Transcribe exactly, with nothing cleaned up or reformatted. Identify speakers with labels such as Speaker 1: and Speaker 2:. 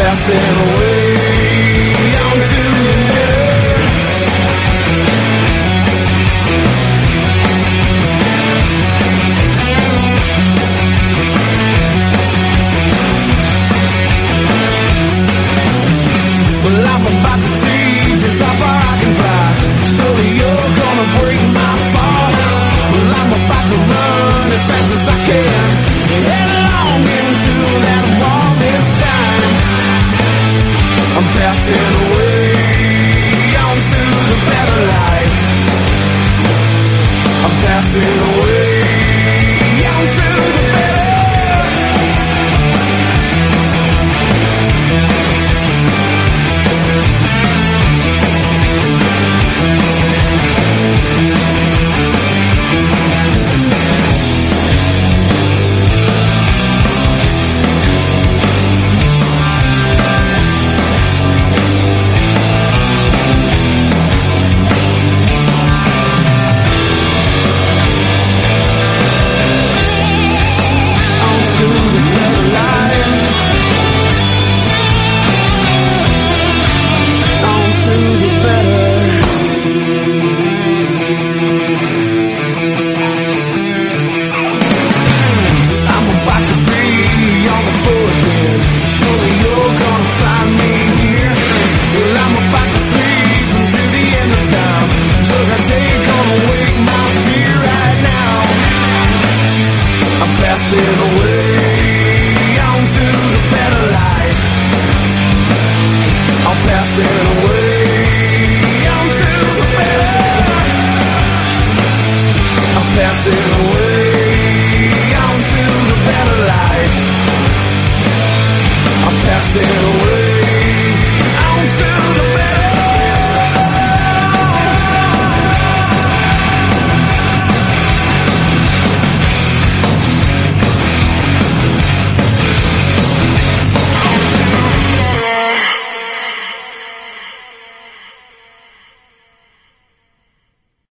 Speaker 1: passing away on to the better. Well, I'm about to see just how far I can fly. Surely you're gonna break my fall. Well, I'm about to run as fast as I can, headlong into that wall this time. I'm passing away on to the better life. I'm passing away on to the better. Passing away on to the better life. I'm passing away.